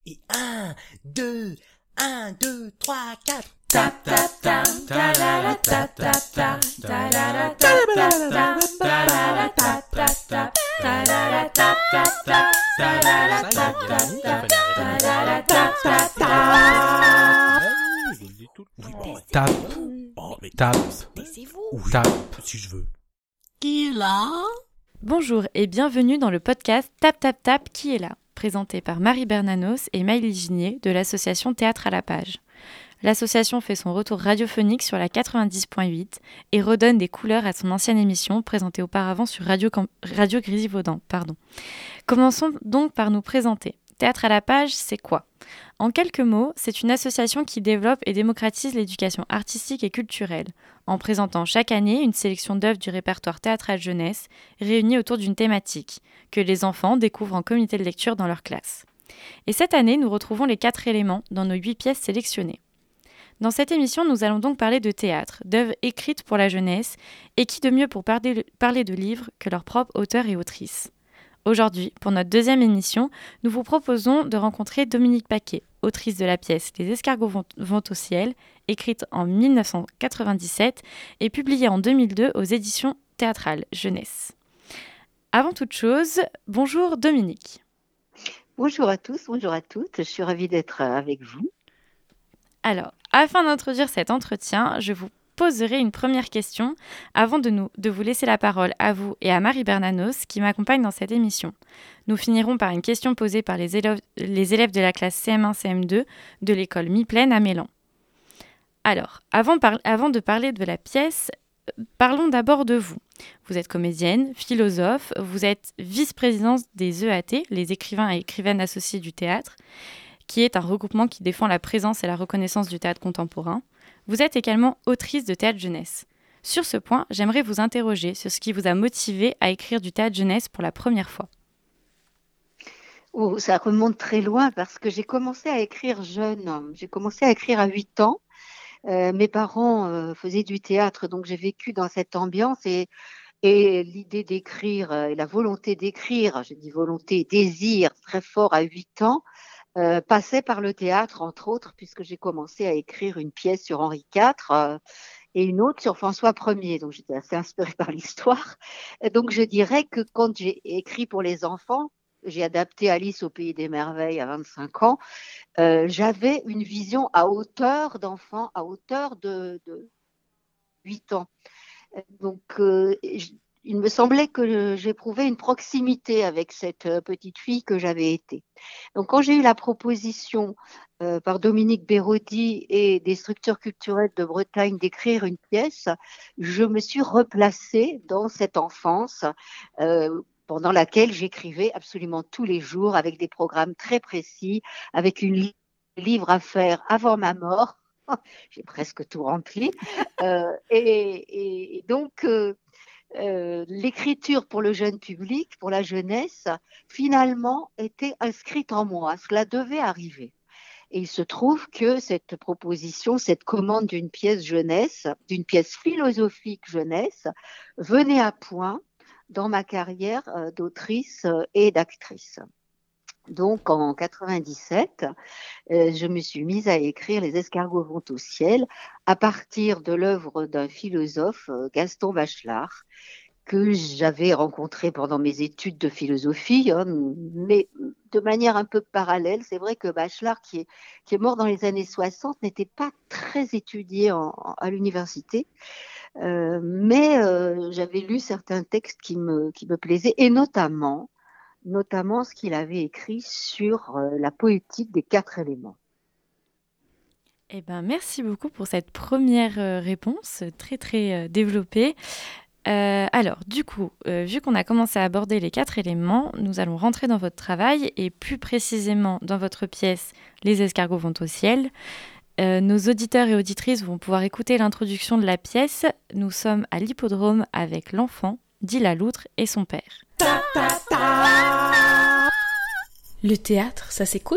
Et 1, 2, 1, 2, 3, 4. Tap tap tap, ta la la tap tap tap, ta la la tap tap tap, ta la la tap tap tap, ta la la tap tap tap, ta la la tap tap tap, ta la la tap tap tap. Tape. Tape. Tape. Tape. Si je veux. Qui est là ? Bonjour et bienvenue dans le podcast Tap Tap Tap qui est là, présenté par Marie Bernanos et Maëlys Ginier de l'association Théâtre à la page. L'association fait son retour radiophonique sur la 90.8 et redonne des couleurs à son ancienne émission présentée auparavant sur Radio Grésivaudan. Commençons donc par nous présenter. Théâtre à la page, c'est quoi ? En quelques mots, c'est une association qui développe et démocratise l'éducation artistique et culturelle, en présentant chaque année une sélection d'œuvres du répertoire théâtral jeunesse réunies autour d'une thématique, que les enfants découvrent en comité de lecture dans leur classe. Et cette année, nous retrouvons les 4 éléments dans nos 8 pièces sélectionnées. Dans cette émission, nous allons donc parler de théâtre, d'œuvres écrites pour la jeunesse, et qui de mieux pour parler de livres que leurs propres auteurs et autrices. Aujourd'hui, pour notre deuxième émission, nous vous proposons de rencontrer Dominique Paquet, autrice de la pièce « Les escargots vont au ciel », écrite en 1997 et publiée en 2002 aux éditions théâtrales Jeunesse. Avant toute chose, bonjour Dominique. Bonjour à tous, bonjour à toutes, je suis ravie d'être avec vous. Alors, afin d'introduire cet entretien, je vous poserai une première question avant de vous laisser la parole à vous et à Marie Bernanos qui m'accompagne dans cette émission. Nous finirons par une question posée par les élèves de la classe CM1-CM2 de l'école Mi-Plaine à Mélan. Alors, avant de parler de la pièce, parlons d'abord de vous. Vous êtes comédienne, philosophe, vous êtes vice-présidente des EAT, les écrivains et écrivaines associés du théâtre, qui est un regroupement qui défend la présence et la reconnaissance du théâtre contemporain. Vous êtes également autrice de théâtre jeunesse. Sur ce point, j'aimerais vous interroger sur ce qui vous a motivé à écrire du théâtre jeunesse pour la première fois. Oh, ça remonte très loin parce que j'ai commencé à écrire jeune. J'ai commencé à écrire à 8 ans. Mes parents faisaient du théâtre, donc j'ai vécu dans cette ambiance et l'idée d'écrire et la volonté d'écrire, je dis volonté, désir très fort à 8 ans, passait par le théâtre, entre autres, puisque j'ai commencé à écrire une pièce sur Henri IV et une autre sur François Ier. Donc, j'étais assez inspirée par l'histoire. Donc, je dirais que quand j'ai écrit pour les enfants, j'ai adapté Alice au Pays des Merveilles à 25 ans, j'avais une vision à hauteur d'enfant, à hauteur de 8 ans. Donc, il me semblait que j'éprouvais une proximité avec cette petite fille que j'avais été. Donc, quand j'ai eu la proposition par Dominique Béraudy et des structures culturelles de Bretagne d'écrire une pièce, je me suis replacée dans cette enfance pendant laquelle j'écrivais absolument tous les jours avec des programmes très précis, avec une livre à faire avant ma mort. J'ai presque tout rempli. Et donc, l'écriture pour le jeune public, pour la jeunesse, finalement était inscrite en moi. Cela devait arriver. Et il se trouve que cette proposition, cette commande d'une pièce jeunesse, d'une pièce philosophique jeunesse, venait à point dans ma carrière d'autrice et d'actrice. Donc, en 97, je me suis mise à écrire Les escargots vont au ciel à partir de l'œuvre d'un philosophe, Gaston Bachelard, que j'avais rencontré pendant mes études de philosophie, mais de manière un peu parallèle. C'est vrai que Bachelard, qui est mort dans les années 60, n'était pas très étudié à l'université, mais j'avais lu certains textes qui me plaisaient, et notamment ce qu'il avait écrit sur la poétique des 4 éléments. Eh ben, merci beaucoup pour cette première réponse très très développée. Alors, du coup, vu qu'on a commencé à aborder les 4 éléments, nous allons rentrer dans votre travail et plus précisément dans votre pièce « Les escargots vont au ciel ». Nos auditeurs et auditrices vont pouvoir écouter l'introduction de la pièce. Nous sommes à l'hippodrome avec l'enfant, dit la loutre et son père. Tap tap tap. Le théâtre, ça s'écoute ?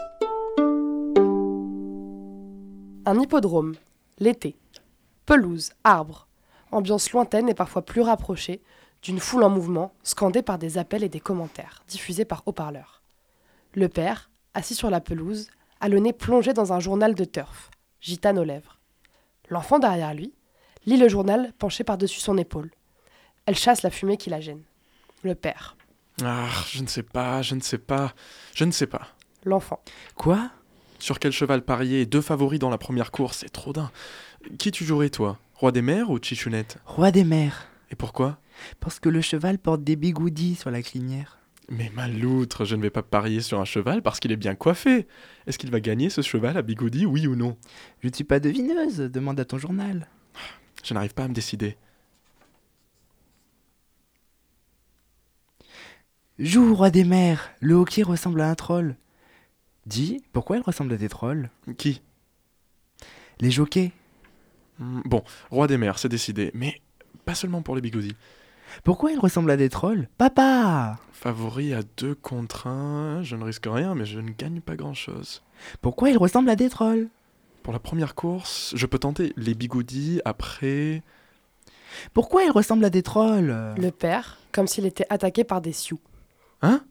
Un hippodrome, l'été. Pelouse, arbres. Ambiance lointaine et parfois plus rapprochée d'une foule en mouvement, scandée par des appels et des commentaires, diffusés par haut-parleurs. Le père, Assis sur la pelouse, a le nez plongé dans un journal de turf, gitane aux lèvres. L'enfant derrière lui lit le journal penché par-dessus son épaule. Elle chasse la fumée qui la gêne. Le père. Ah, je ne sais pas. L'enfant. Quoi ? Sur quel cheval parier? 2 favoris dans la première course, c'est trop dingue. Qui tu jouerais, toi? Roi des mers ou Chichounette? Roi des mers. Et pourquoi? Parce que le cheval porte des bigoudis sur la crinière. Mais maloutre, je ne vais pas parier sur un cheval parce qu'il est bien coiffé. Est-ce qu'il va gagner ce cheval à bigoudi, oui ou non? Je ne suis pas devineuse, demande à ton journal. Je n'arrive pas à me décider. Joue, roi des mers, le hockey ressemble à un troll. Dis, pourquoi il ressemble à des trolls? Qui? Les jockeys. Bon, roi des mers, c'est décidé, mais pas seulement pour les bigoudis. Pourquoi il ressemble à des trolls? Papa! Favori à 2 contre 1, je ne risque rien, mais je ne gagne pas grand-chose. Pourquoi il ressemble à des trolls? Pour la première course, je peux tenter les bigoudis, après... Pourquoi il ressemble à des trolls? Le père, comme s'il était attaqué par des sioux. Hein?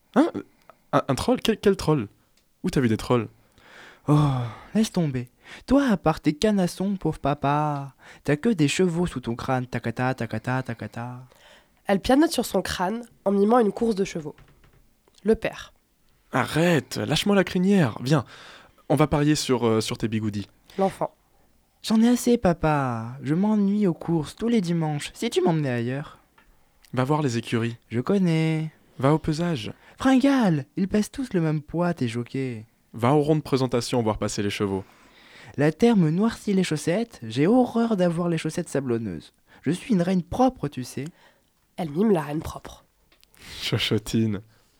Un troll? Quel troll? Où t'as vu des trolls? Oh, laisse tomber. Toi, à part tes canassons, pauvre papa, t'as que des chevaux sous ton crâne, takata, takata, takata. Elle pianote sur son crâne en mimant une course de chevaux. Le père. Arrête, lâche-moi la crinière, viens. On va parier sur tes bigoudis. L'enfant. J'en ai assez, papa. Je m'ennuie aux courses tous les dimanches. Si tu m'emmenais ailleurs. Va voir les écuries. Je connais. Va au pesage. Fringale, ils pèsent tous le même poids, tes jockeys. Va au rond de présentation voir passer les chevaux. La terre me noircit les chaussettes. J'ai horreur d'avoir les chaussettes sablonneuses. Je suis une reine propre, tu sais. Elle mime la reine propre. Chochotine.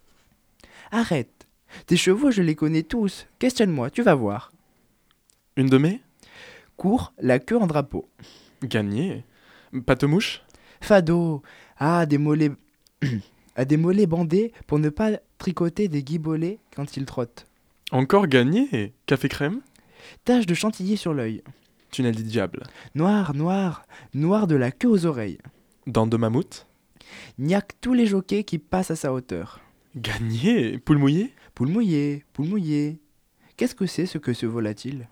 Arrête. Tes chevaux, je les connais tous. Questionne-moi, tu vas voir. Une de mes? Cours, la queue en drapeau. Gagné. Pâte-mouche? Fado. Ah, des mollets... à des mollets bandés pour ne pas tricoter des guibolets quand ils trottent. Encore gagné. Café crème? Tache de chantilly sur l'œil. Tunnel du diable. Noir, noir, noir de la queue aux oreilles. Dents de mammouth? Niaque tous les jockeys qui passent à sa hauteur. Gagné. Poule mouillée? Poule mouillée, poule mouillée. Qu'est-ce que c'est ce que ce volatile?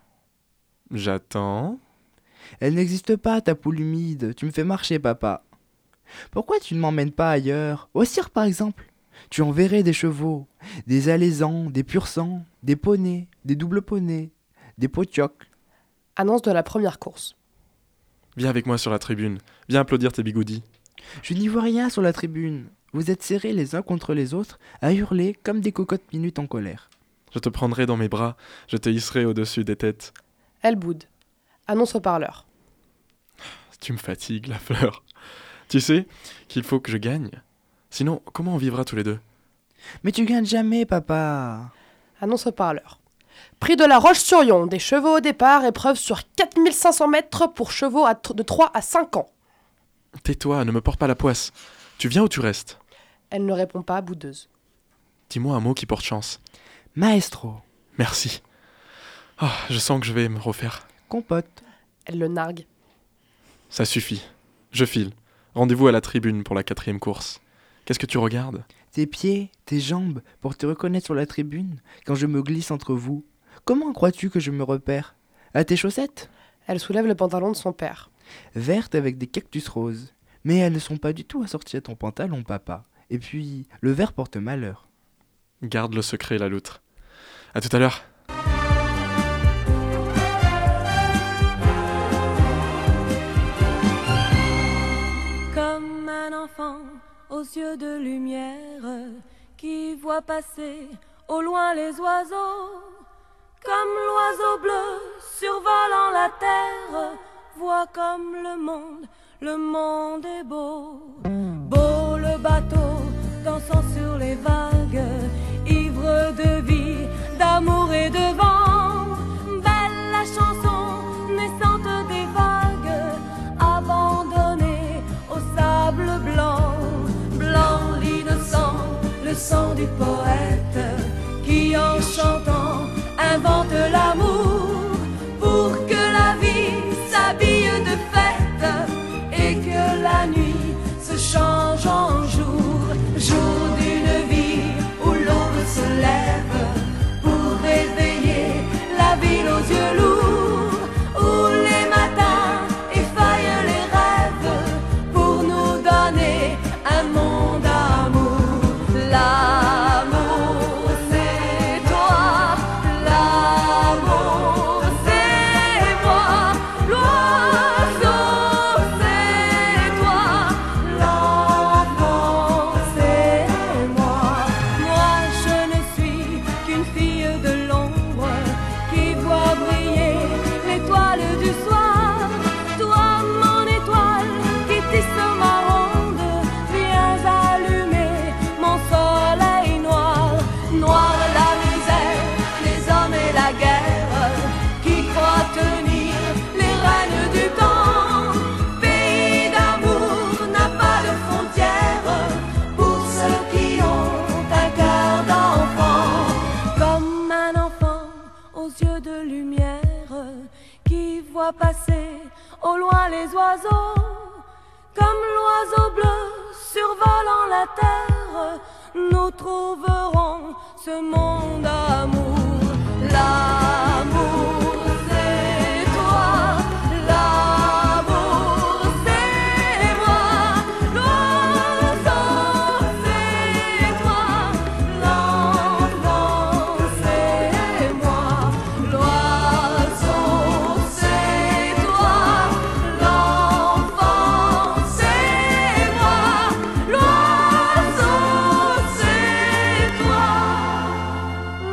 J'attends. Elle n'existe pas, ta poule humide. Tu me fais marcher, papa. Pourquoi tu ne m'emmènes pas ailleurs? Au cirque, par exemple. Tu en verrais des chevaux, des alezans, des pur-sang, des poneys, des doubles poneys, des potiocs. Annonce de la première course. Viens avec moi sur la tribune. Viens applaudir tes bigoudis. Je n'y vois rien sur la tribune. Vous êtes serrés les uns contre les autres, à hurler comme des cocottes minutes en colère. Je te prendrai dans mes bras. Je te hisserai au-dessus des têtes. Elle boude. Annonce au parleur. Tu me fatigues, la fleur. Tu sais qu'il faut que je gagne. Sinon, comment on vivra tous les deux? Mais tu gagnes jamais, papa. Annonce au parleur. Prix de la Roche-sur-Yon, des chevaux au départ, épreuve sur 4500 mètres pour chevaux de 3 à 5 ans. Tais-toi, ne me porte pas la poisse. Tu viens ou tu restes? Elle ne répond pas, boudeuse. Dis-moi un mot qui porte chance. Maestro. Merci. Ah, je sens que je vais me refaire. Compote. Elle le nargue. Ça suffit. Je file. Rendez-vous à la tribune pour la 4e course. Qu'est-ce que tu regardes? Tes pieds, tes jambes, pour te reconnaître sur la tribune, quand je me glisse entre vous. Comment crois-tu que je me repère? À tes chaussettes? Elle soulève le pantalon de son père. Vertes avec des cactus roses. Mais elles ne sont pas du tout assorties à ton pantalon, papa. Et puis, le vert porte malheur. Garde le secret, la loutre. À tout à l'heure. Comme un enfant aux yeux de lumière qui voit passer au loin les oiseaux, comme l'oiseau bleu survolant la terre, voit comme le monde est beau. Beau le bateau dansant sur les vagues, ivre de vie, d'amour et de vent. Belle la chanson naissante des vagues, abandonnée au sable blanc. Blanc l'innocent, le sang du poète, qui en chantant invente l'amour, pour que la vie s'habille de fête et que la nuit se change en jour. Jour d'une vie où l'aube se lève aux yeux de lumière qui voient passer au loin les oiseaux. Comme l'oiseau bleu survolant la terre, nous trouverons ce monde d'amour. L'amour, c'est toi. L'amour, c'est moi. L'oiseau, c'est toi. L'enfant, c'est moi. L'oiseau, c'est toi. L'enfant, c'est moi. L'oiseau, c'est toi.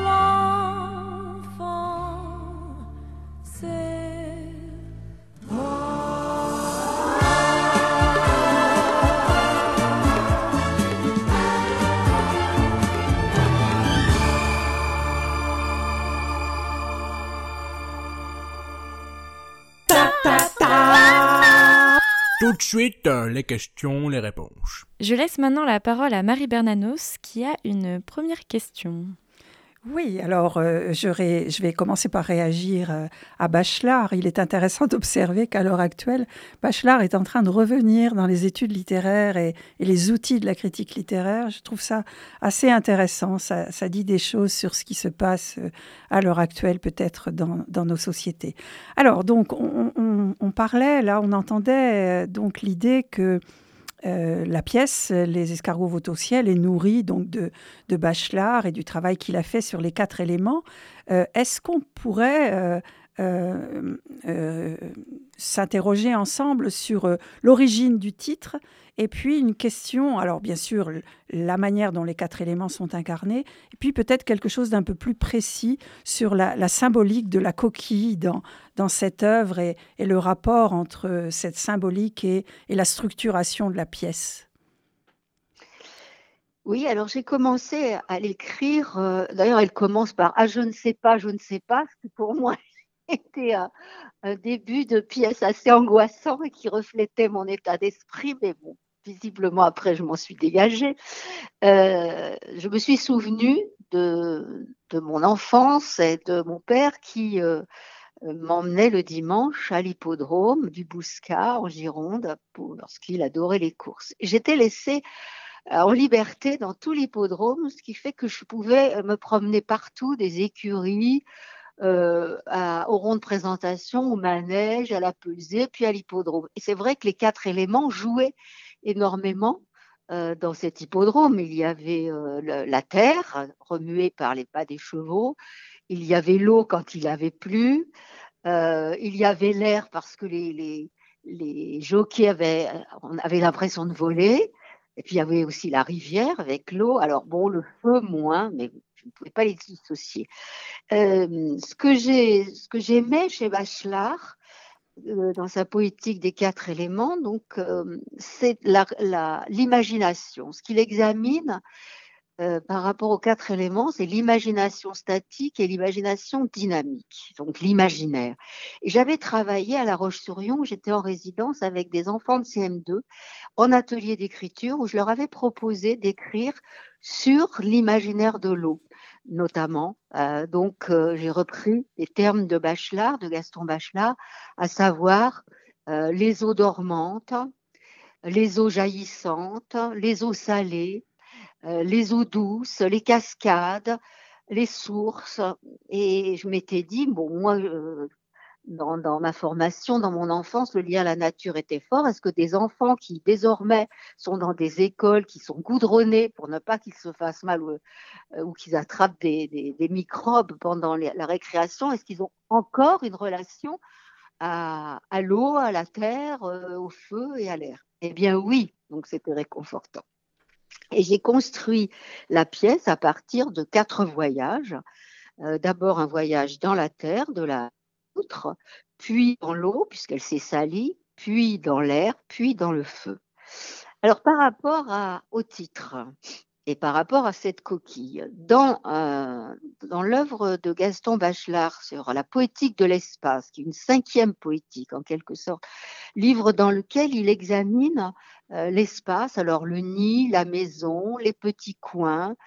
L'enfant, c'est Tout de suite, les questions, les réponses. Je laisse maintenant la parole à Marie Bernanos qui a une première question. Oui, alors je vais commencer par réagir à Bachelard. Il est intéressant d'observer qu'à l'heure actuelle, Bachelard est en train de revenir dans les études littéraires et les outils de la critique littéraire. Je trouve ça assez intéressant. Ça dit des choses sur ce qui se passe à l'heure actuelle, peut-être dans nos sociétés. Alors, donc, on parlait, là, on entendait donc l'idée que la pièce, Les escargots votent au ciel, est nourrie donc de Bachelard et du travail qu'il a fait sur les 4 éléments. Est-ce qu'on pourrait s'interroger ensemble sur l'origine du titre et puis une question, alors bien sûr, la manière dont les 4 éléments sont incarnés, et puis peut-être quelque chose d'un peu plus précis sur la symbolique de la coquille dans cette œuvre et le rapport entre cette symbolique et la structuration de la pièce. Oui, alors j'ai commencé à l'écrire. D'ailleurs, elle commence par « Ah, je ne sais pas, je ne sais pas ». Ce qui pour moi était un début de pièce assez angoissant et qui reflétait mon état d'esprit. Mais bon, visiblement, après, je m'en suis dégagée. Je me suis souvenue de mon enfance et de mon père qui m'emmenait le dimanche à l'hippodrome du Bouscat en Gironde lorsqu'il adorait les courses. J'étais laissée en liberté dans tout l'hippodrome, ce qui fait que je pouvais me promener partout, des écuries, au rond de présentation, au manège, à la pesée, puis à l'hippodrome. Et c'est vrai que les 4 éléments jouaient énormément dans cet hippodrome. Il y avait la terre, remuée par les pas des chevaux. Il y avait l'eau quand il avait plu. Il y avait l'air parce que les jockeys avaient l'impression de voler. Et puis il y avait aussi la rivière avec l'eau. Alors bon, le feu moins, mais je ne pouvais pas les dissocier. Ce que j'aimais chez Bachelard, dans sa poétique des 4 éléments, donc c'est l'imagination. Ce qu'il examine par rapport aux 4 éléments, c'est l'imagination statique et l'imagination dynamique, donc l'imaginaire. Et j'avais travaillé à La Roche-sur-Yon, où j'étais en résidence avec des enfants de CM2 en atelier d'écriture, où je leur avais proposé d'écrire sur l'imaginaire de l'eau, notamment. J'ai repris les termes de Bachelard, de Gaston Bachelard, à savoir les eaux dormantes, les eaux jaillissantes, les eaux salées, les eaux douces, les cascades, les sources. Et je m'étais dit, bon, moi, dans ma formation, dans mon enfance, le lien à la nature était fort. Est-ce que des enfants qui désormais sont dans des écoles qui sont goudronnées pour ne pas qu'ils se fassent mal ou qu'ils attrapent des microbes pendant la récréation, est-ce qu'ils ont encore une relation à l'eau, à la terre, au feu et à l'air? Eh bien oui, donc c'était réconfortant. Et j'ai construit la pièce à partir de 4 voyages. D'abord un voyage dans la terre, de la poutre, puis dans l'eau, puisqu'elle s'est salie, puis dans l'air, puis dans le feu. Alors par rapport au titre et par rapport à cette coquille, dans l'œuvre de Gaston Bachelard sur la poétique de l'espace, qui est une 5e poétique en quelque sorte, livre dans lequel il examine l'espace, alors le nid, la maison, les petits coins,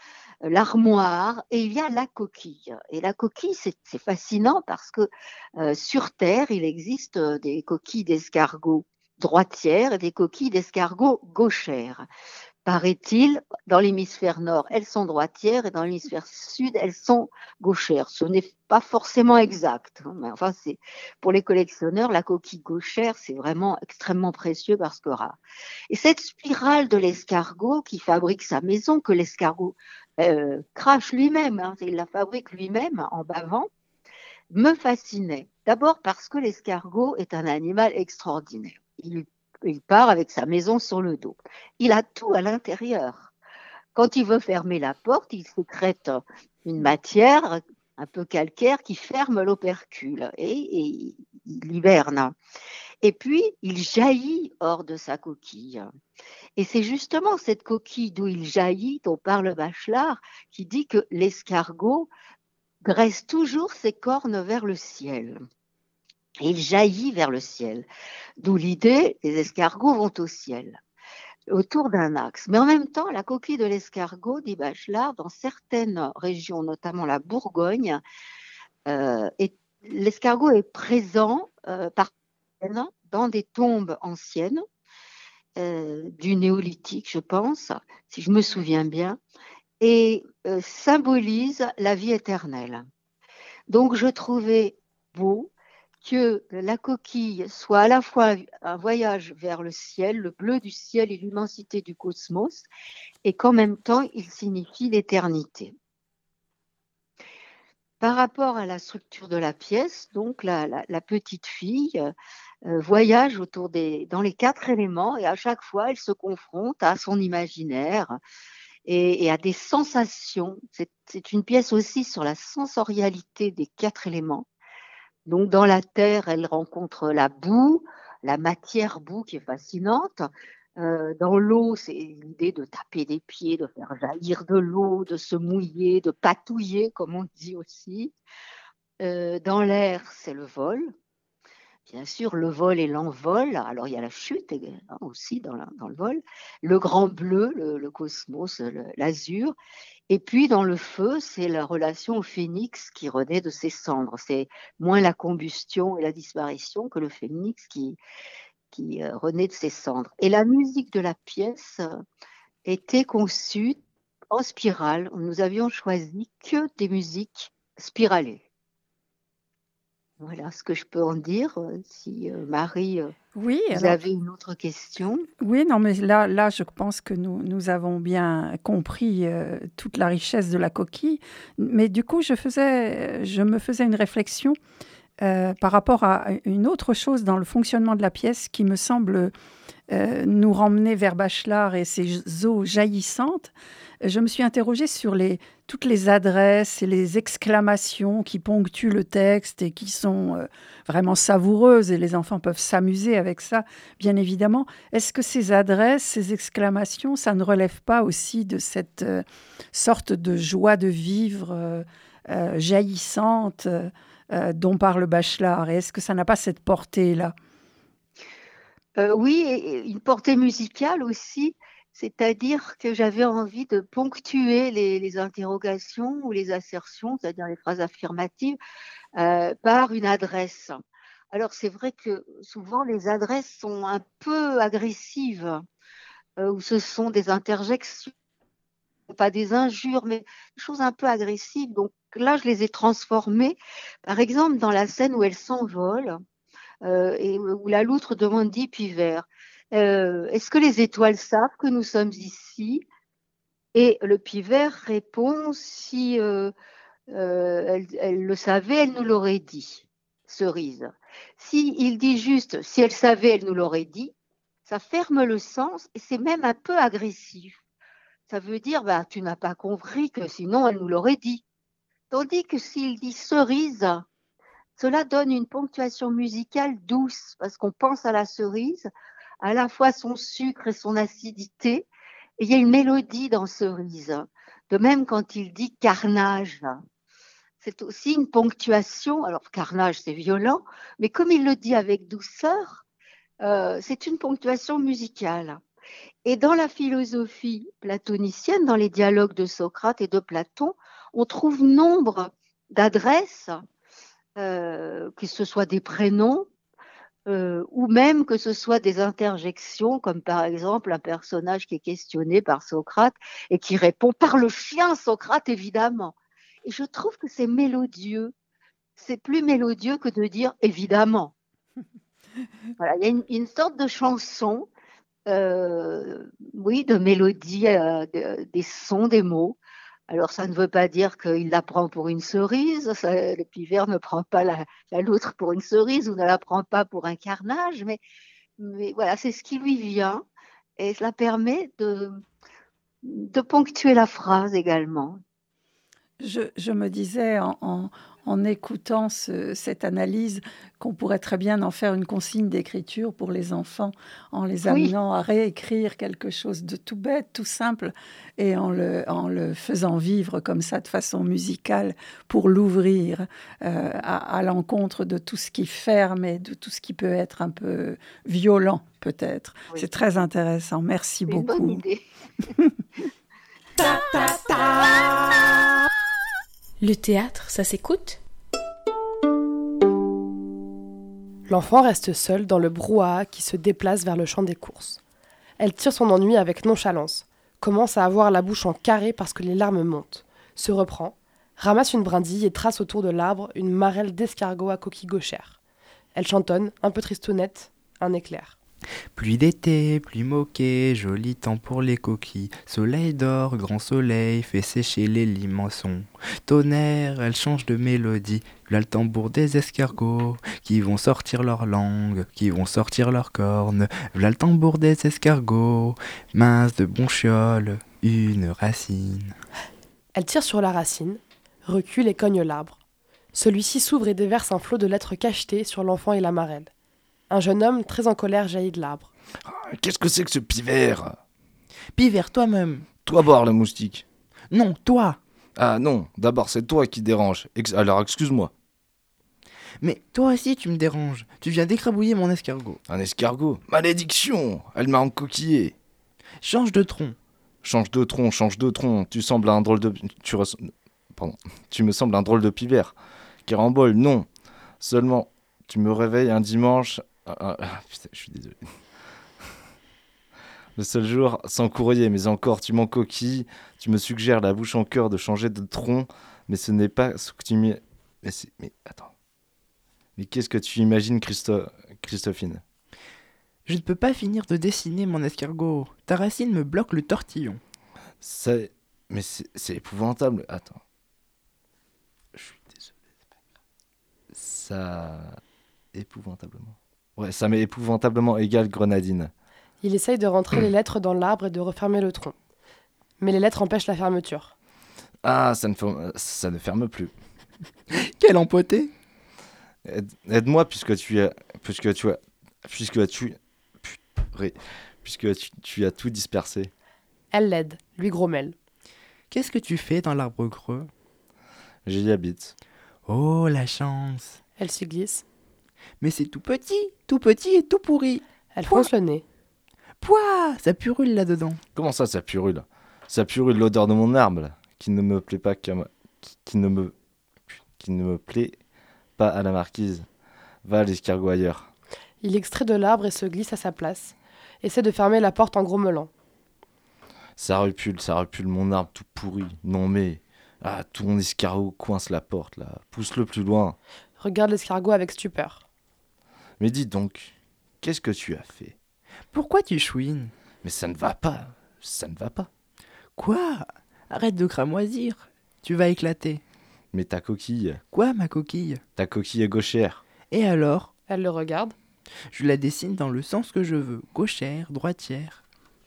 l'armoire et il y a la coquille. Et la coquille, c'est fascinant parce que sur Terre, il existe des coquilles d'escargots droitières et des coquilles d'escargots gauchères. Paraît-il, dans l'hémisphère nord, elles sont droitières et dans l'hémisphère sud, elles sont gauchères. Ce n'est pas forcément exact, mais enfin, pour les collectionneurs, la coquille gauchère, c'est vraiment extrêmement précieux parce que rare. Et cette spirale de l'escargot qui fabrique sa maison, que l'escargot crache lui-même, il la fabrique lui-même en bavant, me fascinait. D'abord parce que l'escargot est un animal extraordinaire. Il part avec sa maison sur le dos. Il a tout à l'intérieur. Quand il veut fermer la porte, il sécrète une matière un peu calcaire qui ferme l'opercule et il hiberne. Et puis, il jaillit hors de sa coquille. Et c'est justement cette coquille d'où il jaillit, dont parle Bachelard, qui dit que l'escargot dresse toujours ses cornes vers le ciel. Et il jaillit vers le ciel. D'où l'idée, les escargots vont au ciel, autour d'un axe. Mais en même temps, la coquille de l'escargot, dit Bachelard, dans certaines régions, notamment la Bourgogne, l'escargot est présent dans des tombes anciennes, du néolithique, je pense, si je me souviens bien, et symbolise la vie éternelle. Donc, je trouvais beau que la coquille soit à la fois un voyage vers le ciel, le bleu du ciel et l'immensité du cosmos, et qu'en même temps, il signifie l'éternité. Par rapport à la structure de la pièce, donc la petite fille voyage dans les 4 éléments et à chaque fois, elle se confronte à son imaginaire et à des sensations. C'est une pièce aussi sur la sensorialité des 4 éléments. Donc, dans la terre, elle rencontre la boue, la matière boue qui est fascinante. Dans l'eau, c'est l'idée de taper des pieds, de faire jaillir de l'eau, de se mouiller, de patouiller, comme on dit aussi. Dans l'air, c'est le vol. Bien sûr, le vol et l'envol. Alors, il y a la chute aussi dans le vol. Le grand bleu, le cosmos, l'azur. Et puis, dans le feu, c'est la relation au phénix qui renaît de ses cendres. C'est moins la combustion et la disparition que le phénix qui renaît de ses cendres. Et la musique de la pièce était conçue en spirale. Nous avions choisi que des musiques spiralées. Voilà ce que je peux en dire. Si Marie, Oui, vous alors, avez une autre question. oui, non, mais là, je pense que nous avons bien compris toute la richesse de la coquille. Mais du coup, je me faisais une réflexion par rapport à une autre chose dans le fonctionnement de la pièce qui me semble nous ramener vers Bachelard et ses eaux jaillissantes. Je me suis interrogée sur toutes les adresses et les exclamations qui ponctuent le texte et qui sont vraiment savoureuses et les enfants peuvent s'amuser avec ça, bien évidemment. Est-ce que ces adresses, ces exclamations, ça ne relève pas aussi de cette sorte de joie de vivre jaillissante dont parle Bachelard? Et est-ce que ça n'a pas cette portée-là? Oui, et une portée musicale aussi, c'est-à-dire que j'avais envie de ponctuer les interrogations ou les assertions, c'est-à-dire les phrases affirmatives, par une adresse. Alors c'est vrai que souvent les adresses sont un peu agressives, ou ce sont des interjections, pas des injures, mais des choses un peu agressives. Donc là, je les ai transformées. Par exemple, dans la scène où elle s'envole, et où la loutre demande 10 pivers. Est-ce que les étoiles savent que nous sommes ici? Et le pivert répond, si elle le savait, elle nous l'aurait dit, Cerise. Si il dit juste, si elle savait, elle nous l'aurait dit, ça ferme le sens et c'est même un peu agressif. Ça veut dire, bah, tu n'as pas compris que sinon elle nous l'aurait dit. Tandis que s'il dit cerise, cela donne une ponctuation musicale douce parce qu'on pense à la cerise, à la fois son sucre et son acidité. Et il y a une mélodie dans cerise. De même quand il dit carnage, c'est aussi une ponctuation. Alors carnage, c'est violent, mais comme il le dit avec douceur, c'est une ponctuation musicale. Et dans la philosophie platonicienne, dans les dialogues de Socrate et de Platon, on trouve nombre d'adresses, que ce soit des prénoms, ou même que ce soit des interjections, comme par exemple un personnage qui est questionné par Socrate et qui répond par le chien Socrate, évidemment. Et je trouve que c'est mélodieux. C'est plus mélodieux que de dire évidemment. Voilà, il y a une sorte de chanson, oui, de mélodie, des sons, des mots. Alors, ça ne veut pas dire qu'il la prend pour une cerise. Le pivert ne prend pas la loutre pour une cerise ou ne la prend pas pour un carnage, mais voilà, c'est ce qui lui vient et cela permet de ponctuer la phrase également. Je me disais en écoutant cette analyse qu'on pourrait très bien en faire une consigne d'écriture pour les enfants en les amenant à réécrire quelque chose de tout bête, tout simple et en le faisant vivre comme ça de façon musicale pour l'ouvrir à l'encontre de tout ce qui ferme et de tout ce qui peut être un peu violent peut-être. Oui. C'est très intéressant. Merci beaucoup. C'est une bonne idée. Le théâtre, ça s'écoute ? L'enfant reste seule dans le brouhaha qui se déplace vers le champ des courses. Elle tire son ennui avec nonchalance, commence à avoir la bouche en carré parce que les larmes montent, se reprend, ramasse une brindille et trace autour de l'arbre une marelle d'escargots à coquille gauchère. Elle chantonne, un peu tristounette, un éclair. Pluie d'été, pluie moquée, joli temps pour les coquilles. Soleil d'or, grand soleil, fait sécher les limaçons. Tonnerre, elle change de mélodie. Là le tambour des escargots, qui vont sortir leur langue, qui vont sortir leurs cornes. Là le tambour des escargots, mince de bonchiole, une racine. Elle tire sur la racine, recule et cogne l'arbre. Celui-ci s'ouvre et déverse un flot de lettres cachetées sur l'enfant et la marelle. Un jeune homme très en colère jaillit de l'arbre. Qu'est-ce que c'est que ce pivert ? Pivert, toi-même. Toi boire le moustique. Non, toi. Ah non, d'abord c'est toi qui dérange. Alors excuse-moi. Mais toi aussi tu me déranges. Tu viens d'écrabouiller mon escargot. Un escargot ? Malédiction ! Elle m'a encoquillé. Change de tronc. Change de tronc. Tu sembles un drôle de... Tu me sembles un drôle de pivert. Carambole, non. Seulement, tu me réveilles un dimanche... putain, je suis désolé. Le seul jour sans courrier, mais encore tu m'encoquilles, tu me suggères la bouche en cœur de changer de tronc, mais ce n'est pas ce que tu m'y... Mais attends. Mais qu'est-ce que tu imagines, Christophine ? Je ne peux pas finir de dessiner mon escargot. Ta racine me bloque le tortillon. C'est épouvantable. Attends. Je suis désolé, c'est pas grave. Ça... Épouvantablement. Ouais, ça m'est épouvantablement égal, grenadine. Il essaye de rentrer les lettres dans l'arbre et de refermer le tronc. Mais les lettres empêchent la fermeture. Ah, ça ne ferme plus. Quel empoté ! Aide-moi puisque tu as tout dispersé. Elle l'aide, lui grommelle. Qu'est-ce que tu fais dans l'arbre creux ? J'y habite. Oh, la chance ! Elle s'y glisse. Mais c'est tout petit et tout pourri. Elle fronce le nez. Pouah, ça purule là-dedans. Comment ça purule ? Ça purule l'odeur de mon arbre, là, qui ne me plaît pas à la marquise. Va l'escargot ailleurs. Il extrait de l'arbre et se glisse à sa place. Essaie de fermer la porte en grommelant. Ça recule mon arbre tout pourri. Non mais... Ah, ton escargot coince la porte, là. Pousse-le plus loin. Regarde l'escargot avec stupeur. Mais dis donc, qu'est-ce que tu as fait ? Pourquoi tu chouines ? Mais ça ne va pas. Quoi ? Arrête de cramoisir. Tu vas éclater. Mais ta coquille ? Quoi, ma coquille ? Ta coquille est gauchère. Et alors ? Elle le regarde. Je la dessine dans le sens que je veux. Gauchère, droitière.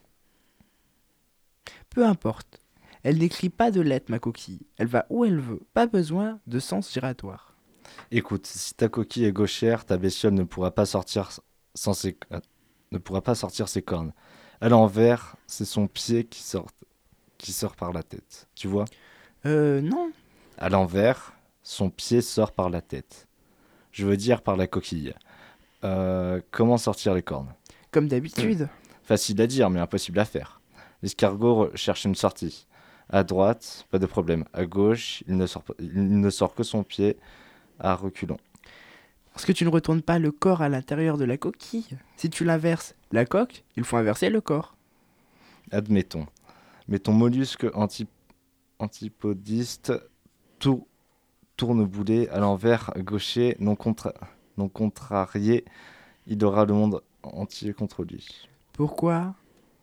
Peu importe. Elle n'écrit pas de lettres, ma coquille. Elle va où elle veut. Pas besoin de sens giratoire. Écoute, si ta coquille est gauchère, ta bestiole ne pourra pas sortir ses cornes. À l'envers, c'est son pied qui sort par la tête. Tu vois ? Non. À l'envers, son pied sort par la tête. Je veux dire par la coquille. Comment sortir les cornes ? Comme d'habitude. Facile à dire, mais impossible à faire. L'escargot cherche une sortie. À droite, pas de problème. À gauche, il ne sort que son pied à reculons. Parce que tu ne retournes pas le corps à l'intérieur de la coquille. Si tu l'inverses, la coque, il faut inverser le corps. Admettons. Mais ton mollusque antipodiste tourne-boulet à l'envers gaucher, non contrarié, il aura le monde entier contre lui. Pourquoi ?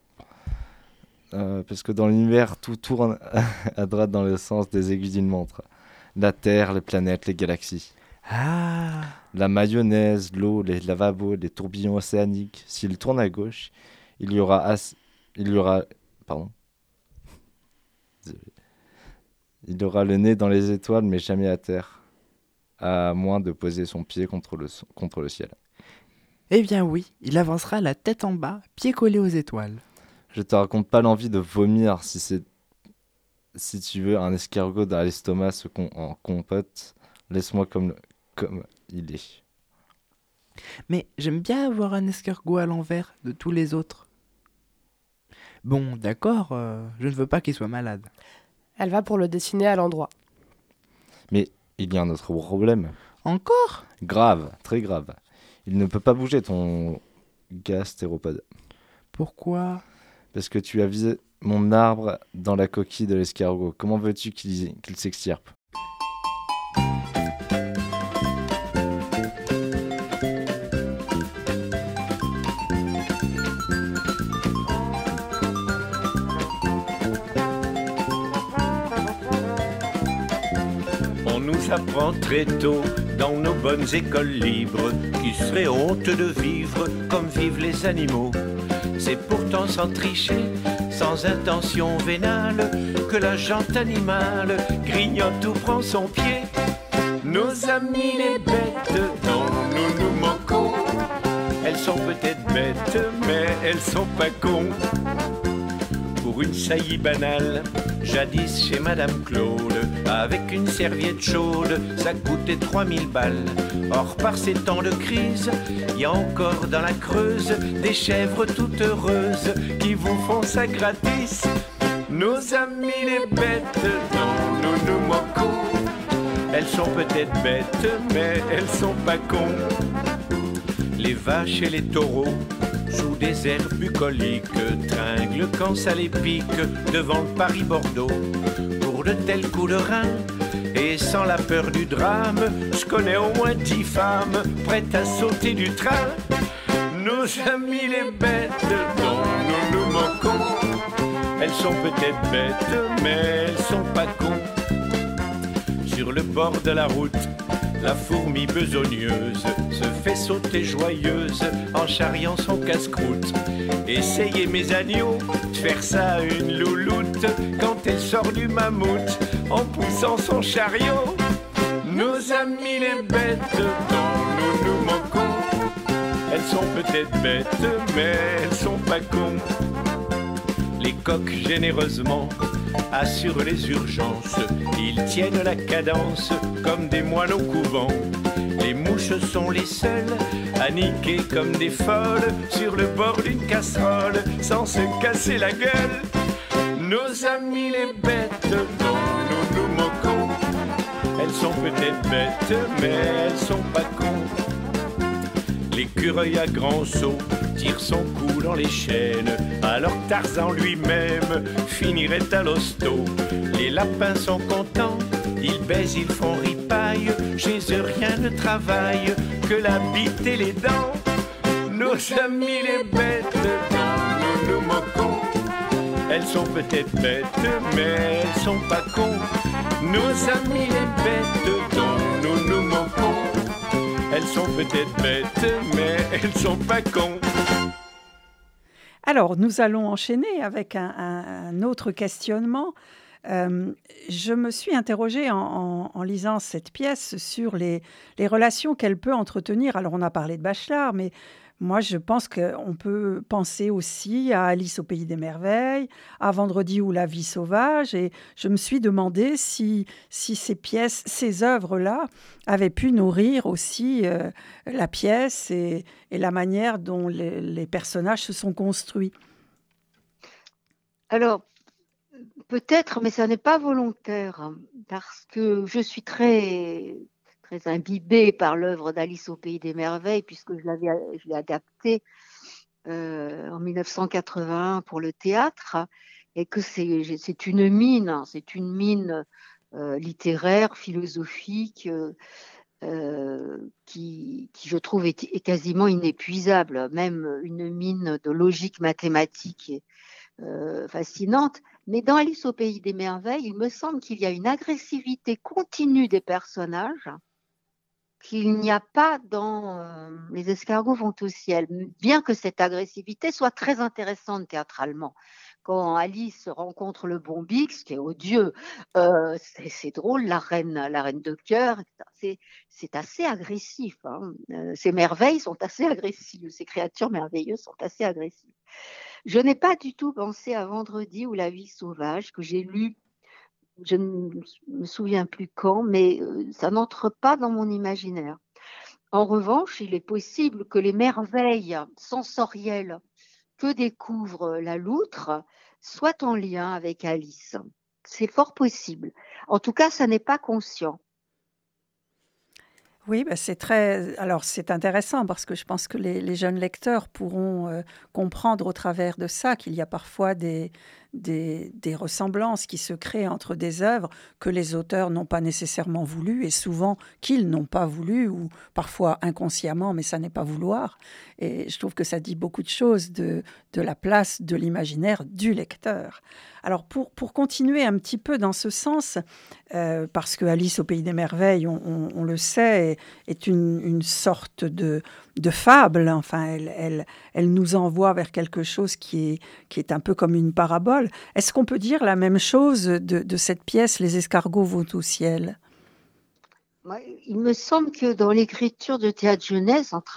Parce que dans l'univers, tout tourne à droite dans le sens des aiguilles d'une montre. La Terre, les planètes, les galaxies. Ah ! La mayonnaise, l'eau, les lavabos, les tourbillons océaniques. S'il tourne à gauche, il y aura le nez dans les étoiles, mais jamais à terre, à moins de poser son pied contre le ciel. Eh bien oui, il avancera la tête en bas, pied collé aux étoiles. Je te raconte pas l'envie de vomir si tu veux un escargot dans l'estomac en compote. Laisse-moi comme il est. Mais j'aime bien avoir un escargot à l'envers de tous les autres. Bon, d'accord, je ne veux pas qu'il soit malade. Elle va pour le dessiner à l'endroit. Mais il y a un autre problème. Encore ? Grave, très grave. Il ne peut pas bouger ton gastéropode. Pourquoi ? Parce que tu as visé mon arbre dans la coquille de l'escargot. Comment veux-tu qu'il s'extirpe ? On nous apprend très tôt dans nos bonnes écoles libres qu'il serait honte de vivre comme vivent les animaux. C'est pourtant sans tricher, sans intention vénale, que la jante animale grignote ou prend son pied. Nos amis les bêtes dont nous nous moquons, elles sont peut-être bêtes, mais elles sont pas cons. Pour une saillie banale, jadis chez Madame Claude, avec une serviette chaude, ça coûtait 3000 balles. Or par ces temps de crise, y a encore dans la Creuse des chèvres toutes heureuses qui vous font ça gratis. Nos amis les bêtes dont nous nous moquons, elles sont peut-être bêtes, mais elles sont pas cons. Les vaches et les taureaux, sous des airs bucoliques, tringlent quand ça les pique devant le Paris-Bordeaux. Pour de tels coups de rein, et sans la peur du drame, je connais au moins 10 femmes prêtes à sauter du train. Nos amis les bêtes dont nous nous moquons, elles sont peut-être bêtes, mais elles sont pas cons. Sur le bord de la route, la fourmi besogneuse se fait sauter joyeuse en charriant son casse-croûte. Essayez mes agneaux de faire ça à une louloute quand elle sort du mammouth en poussant son chariot. Nos amis les bêtes dont nous nous moquons, elles sont peut-être bêtes mais elles sont pas cons. Les coqs généreusement assurent les urgences, ils tiennent la cadence comme des moines au couvent. Les mouches sont les seules à niquer comme des folles sur le bord d'une casserole sans se casser la gueule. Nos amis les bêtes dont nous nous moquons, elles sont peut-être bêtes mais elles sont pas cons. L'écureuil à grand saut tire son cou dans les chaînes, alors Tarzan lui-même finirait à l'hosto. Les lapins sont contents, ils baisent, ils font ripaille, chez eux rien ne travaille que la bite et les dents. Nos amis les bêtes dont nous nous moquons, elles sont peut-être bêtes mais elles sont pas cons. Nos amis les bêtes dont nous nous moquons, elles sont peut-être bêtes, mais elles sont pas cons. Alors, nous allons enchaîner avec un autre questionnement. Je me suis interrogée en lisant cette pièce sur les relations qu'elle peut entretenir. Alors, on a parlé de Bachelard, mais moi, je pense qu'on peut penser aussi à Alice au pays des merveilles, à Vendredi ou la vie sauvage. Et je me suis demandé si ces pièces, ces œuvres-là, avaient pu nourrir aussi la pièce et la manière dont les personnages se sont construits. Alors, peut-être, mais ça n'est pas volontaire, hein, parce que je suis très, très imbibée par l'œuvre d'Alice au pays des merveilles, puisque je l'ai adaptée en 1981 pour le théâtre, et que c'est une mine, littéraire, philosophique, qui, je trouve, est quasiment inépuisable, même une mine de logique mathématique fascinante. Mais dans Alice au pays des merveilles, il me semble qu'il y a une agressivité continue des personnages qu'il n'y a pas dans Les escargots vont au ciel, bien que cette agressivité soit très intéressante théâtralement. Quand Alice rencontre le bon Bix, qui est odieux, c'est drôle, la reine de cœur, c'est assez agressif, hein. Ces merveilles sont assez agressives, ces créatures merveilleuses sont assez agressives. Je n'ai pas du tout pensé à Vendredi ou la vie sauvage, que j'ai lu, je ne me souviens plus quand, mais ça n'entre pas dans mon imaginaire. En revanche, il est possible que les merveilles sensorielles que découvre la loutre soient en lien avec Alice. C'est fort possible. En tout cas, ça n'est pas conscient. Oui, alors c'est intéressant parce que je pense que les jeunes lecteurs pourront comprendre au travers de ça qu'il y a parfois des ressemblances qui se créent entre des œuvres que les auteurs n'ont pas nécessairement voulu et souvent qu'ils n'ont pas voulu ou parfois inconsciemment, mais ça n'est pas vouloir. Et je trouve que ça dit beaucoup de choses de la place de l'imaginaire du lecteur. Alors pour continuer un petit peu dans ce sens, parce que Alice au pays des merveilles, on le sait, est une sorte de fable. Enfin, elle nous envoie vers quelque chose qui est un peu comme une parabole. Est-ce qu'on peut dire la même chose de cette pièce, Les escargots vont au ciel ? Il me semble que dans l'écriture de théâtre jeunesse, en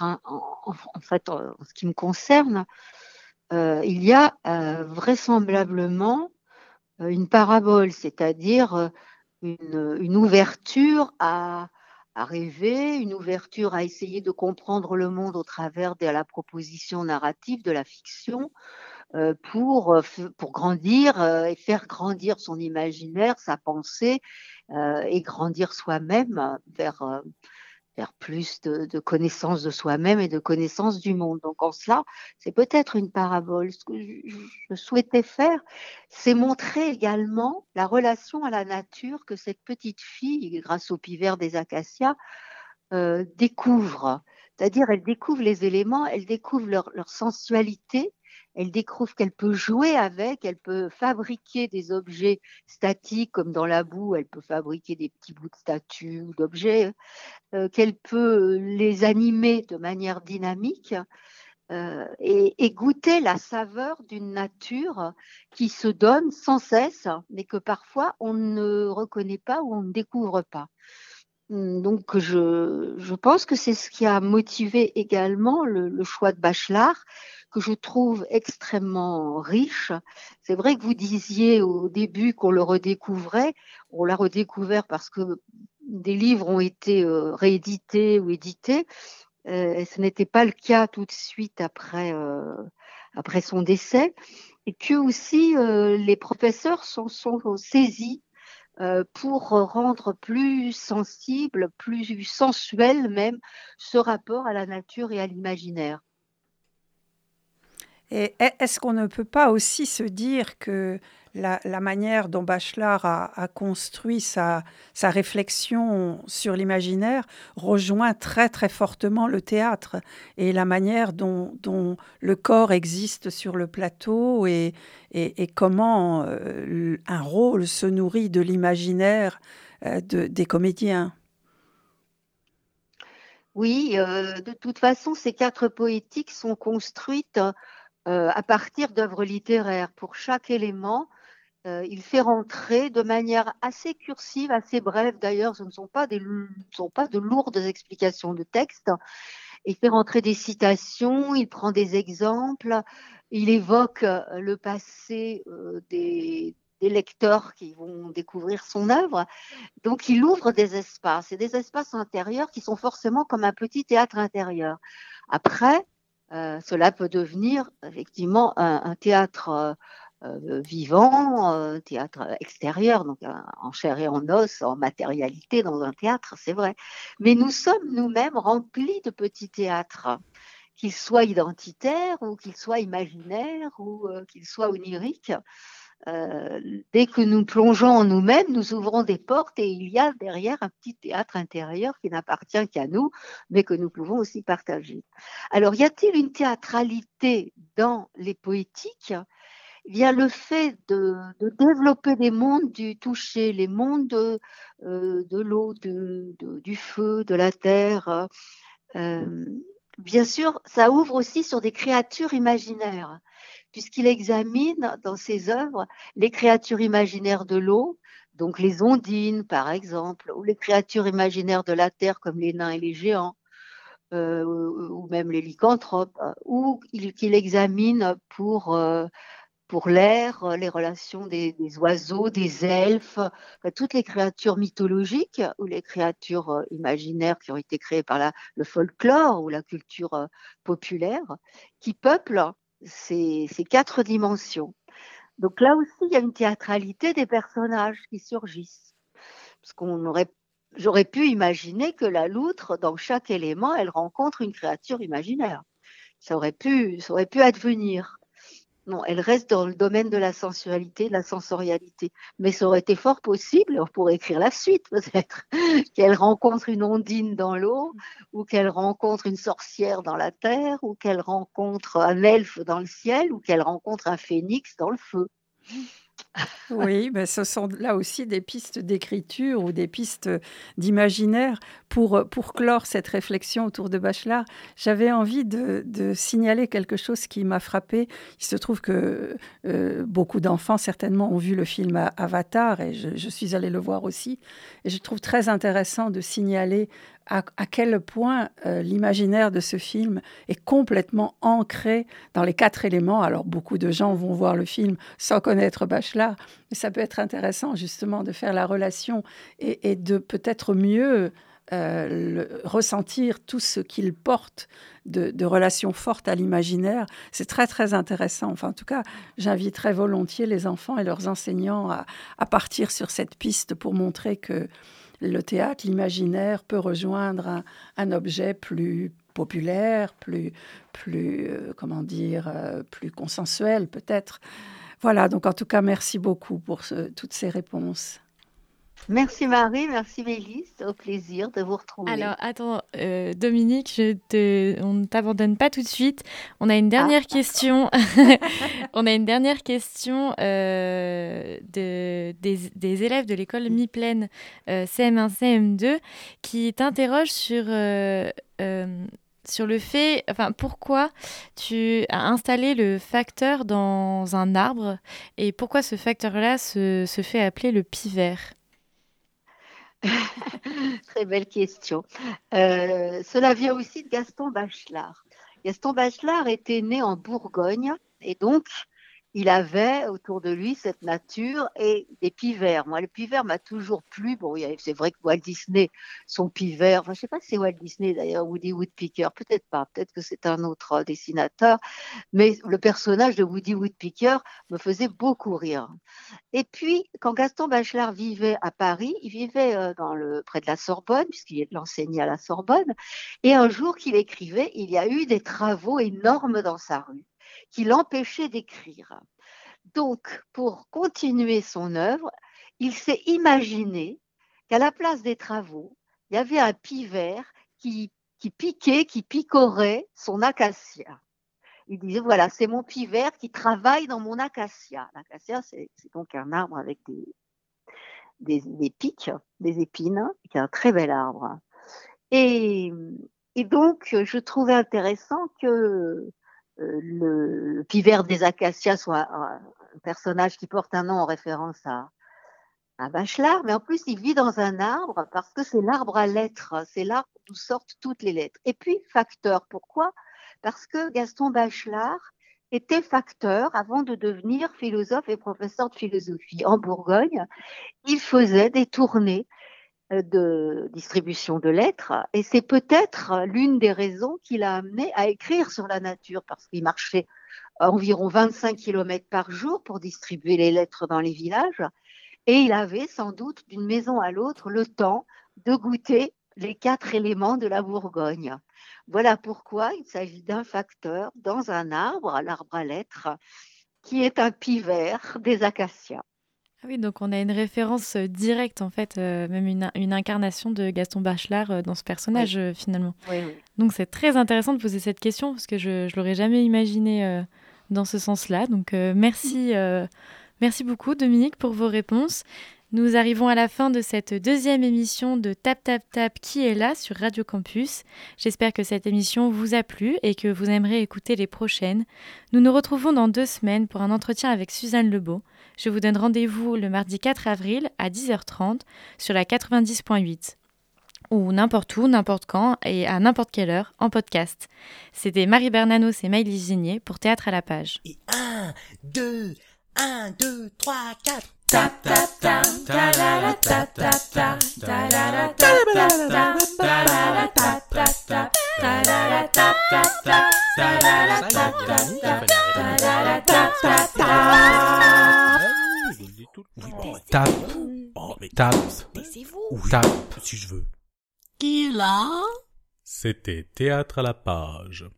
ce qui me concerne, il y a vraisemblablement une parabole, c'est-à-dire une ouverture à rêver, une ouverture à essayer de comprendre le monde au travers de la proposition narrative, de la fiction, pour grandir et faire grandir son imaginaire, sa pensée, et grandir soi-même vers plus de connaissance de soi-même et de connaissance du monde. Donc en cela, c'est peut-être une parabole. Ce que je souhaitais faire, c'est montrer également la relation à la nature que cette petite fille, grâce au pivert des acacias, découvre. C'est-à-dire, elle découvre les éléments, elle découvre leur sensualité, elle découvre qu'elle peut jouer avec, elle peut fabriquer des objets statiques comme dans la boue, elle peut fabriquer des petits bouts de statues ou d'objets, qu'elle peut les animer de manière dynamique et goûter la saveur d'une nature qui se donne sans cesse, mais que parfois on ne reconnaît pas ou on ne découvre pas. Donc, je pense que c'est ce qui a motivé également le choix de Bachelard, que je trouve extrêmement riche. C'est vrai que vous disiez au début qu'on le redécouvrait. On l'a redécouvert parce que des livres ont été réédités ou édités. Et ce n'était pas le cas tout de suite après son décès. Et que aussi les professeurs sont saisis pour rendre plus sensible, plus sensuel même, ce rapport à la nature et à l'imaginaire. Et est-ce qu'on ne peut pas aussi se dire que la manière dont Bachelard a construit sa réflexion sur l'imaginaire rejoint très très fortement le théâtre et la manière dont le corps existe sur le plateau et comment un rôle se nourrit de l'imaginaire des comédiens? Oui, de toute façon, ces 4 poétiques sont construites à partir d'œuvres littéraires. Pour chaque élément, il fait rentrer de manière assez cursive, assez brève d'ailleurs, ce ne sont pas de lourdes explications de texte. Il fait rentrer des citations, il prend des exemples, il évoque le passé des lecteurs qui vont découvrir son œuvre. Donc il ouvre des espaces, et des espaces intérieurs qui sont forcément comme un petit théâtre intérieur. Après, cela peut devenir effectivement un théâtre vivant, théâtre extérieur, donc en chair et en os, en matérialité dans un théâtre, c'est vrai. Mais nous sommes nous-mêmes remplis de petits théâtres, qu'ils soient identitaires ou qu'ils soient imaginaires ou qu'ils soient oniriques. Dès que nous plongeons en nous-mêmes, nous ouvrons des portes et il y a derrière un petit théâtre intérieur qui n'appartient qu'à nous, mais que nous pouvons aussi partager. Alors, y a-t-il une théâtralité dans les poétiques ? Eh bien, le fait de développer des mondes du toucher, les mondes de l'eau, du feu, de la terre, bien sûr, ça ouvre aussi sur des créatures imaginaires, puisqu'il examine dans ses œuvres les créatures imaginaires de l'eau, donc les ondines par exemple, ou les créatures imaginaires de la terre comme les nains et les géants, ou même les lycanthropes, ou qu'il examine pour l'air, les relations des oiseaux, des elfes, toutes les créatures mythologiques ou les créatures imaginaires qui ont été créées par le folklore ou la culture populaire, qui peuplent ces 4 dimensions. Donc là aussi, il y a une théâtralité des personnages qui surgissent. Parce j'aurais pu imaginer que la loutre, dans chaque élément, elle rencontre une créature imaginaire. Ça aurait pu advenir. Non, elle reste dans le domaine de la sensualité, de la sensorialité. Mais ça aurait été fort possible, pour écrire la suite peut-être, qu'elle rencontre une ondine dans l'eau, ou qu'elle rencontre une sorcière dans la terre, ou qu'elle rencontre un elfe dans le ciel, ou qu'elle rencontre un phénix dans le feu. Oui, ben ce sont là aussi des pistes d'écriture ou des pistes d'imaginaire. Pour clore cette réflexion autour de Bachelard, j'avais envie de signaler quelque chose qui m'a frappée. Il se trouve que beaucoup d'enfants, certainement, ont vu le film Avatar, et je suis allée le voir aussi. Et je trouve très intéressant de signaler à quel point l'imaginaire de ce film est complètement ancré dans les 4 éléments. Alors, beaucoup de gens vont voir le film sans connaître Bachelard, mais ça peut être intéressant justement de faire la relation et de peut-être mieux ressentir tout ce qu'il porte de relations fortes à l'imaginaire. C'est très, très intéressant. Enfin, en tout cas, j'inviterais volontiers les enfants et leurs enseignants à partir sur cette piste pour montrer que le théâtre, l'imaginaire peut rejoindre un objet plus populaire, plus consensuel peut-être. Voilà, donc en tout cas, merci beaucoup pour toutes ces réponses. Merci Marie, merci Mélisse, au plaisir de vous retrouver. Alors attends, Dominique, on ne t'abandonne pas tout de suite. On a une dernière question. On a une dernière question des élèves de l'école Mi-Plaine CM1, CM2 qui t'interrogent sur le fait, pourquoi tu as installé le facteur dans un arbre et pourquoi ce facteur-là se fait appeler le pivert. Très belle question. Cela vient aussi de Gaston Bachelard. Gaston Bachelard était né en Bourgogne et donc il avait autour de lui cette nature et des pivers. Moi, le pivert m'a toujours plu. Bon, c'est vrai que Walt Disney, son pivert, je ne sais pas si c'est Walt Disney d'ailleurs, Woody Woodpecker, peut-être pas, peut-être que c'est un autre dessinateur, mais le personnage de Woody Woodpecker me faisait beaucoup rire. Et puis, quand Gaston Bachelard vivait à Paris, il vivait près de la Sorbonne, puisqu'il enseignait à la Sorbonne, et un jour qu'il écrivait, il y a eu des travaux énormes dans sa rue qui l'empêchaient d'écrire. Donc, pour continuer son œuvre, il s'est imaginé qu'à la place des travaux, il y avait un pivert qui picorait son acacia. Il disait, voilà, c'est mon pivert qui travaille dans mon acacia. L'acacia, c'est donc un arbre avec des pics, des épines, qui est un très bel arbre. Et donc, je trouvais intéressant que le pivert des acacias soit personnage qui porte un nom en référence à Bachelard, mais en plus, il vit dans un arbre parce que c'est l'arbre à lettres, c'est l'arbre d'où sortent toutes les lettres. Et puis, facteur, pourquoi ? Parce que Gaston Bachelard était facteur avant de devenir philosophe et professeur de philosophie en Bourgogne. Il faisait des tournées de distribution de lettres et c'est peut-être l'une des raisons qui l'a amené à écrire sur la nature parce qu'il marchait environ 25 km par jour pour distribuer les lettres dans les villages et il avait sans doute d'une maison à l'autre le temps de goûter les 4 éléments de la Bourgogne. Voilà pourquoi il s'agit d'un facteur dans un arbre, l'arbre à lettres, qui est un pivert des acacias. Ah oui, donc on a une référence directe, en fait, même une incarnation de Gaston Bachelard dans ce personnage, finalement. Oui. Donc c'est très intéressant de poser cette question, parce que je ne l'aurais jamais imaginé dans ce sens-là. Donc merci beaucoup, Dominique, pour vos réponses. Nous arrivons à la fin de cette deuxième émission de Tap Tap Tap qui est là sur Radio Campus. J'espère que cette émission vous a plu et que vous aimerez écouter les prochaines. Nous nous retrouvons dans 2 semaines pour un entretien avec Suzanne Lebeau. Je vous donne rendez-vous le mardi 4 avril à 10h30 sur la 90.8 ou n'importe où, n'importe quand et à n'importe quelle heure en podcast. C'était Marie Bernanos et Maëlys Ginier pour Théâtre à la page. Et 1, 2, 3, 4. Tap tap tap ta la la tap tap tap ta la la tap tap tap ta la la tap tap tap ta la la tap tap tap ta la la tap tap tap ta la la tap tap tap. Tape. Tape. Ou tape, si je veux. Qui est là ? C'était Théâtre à la page.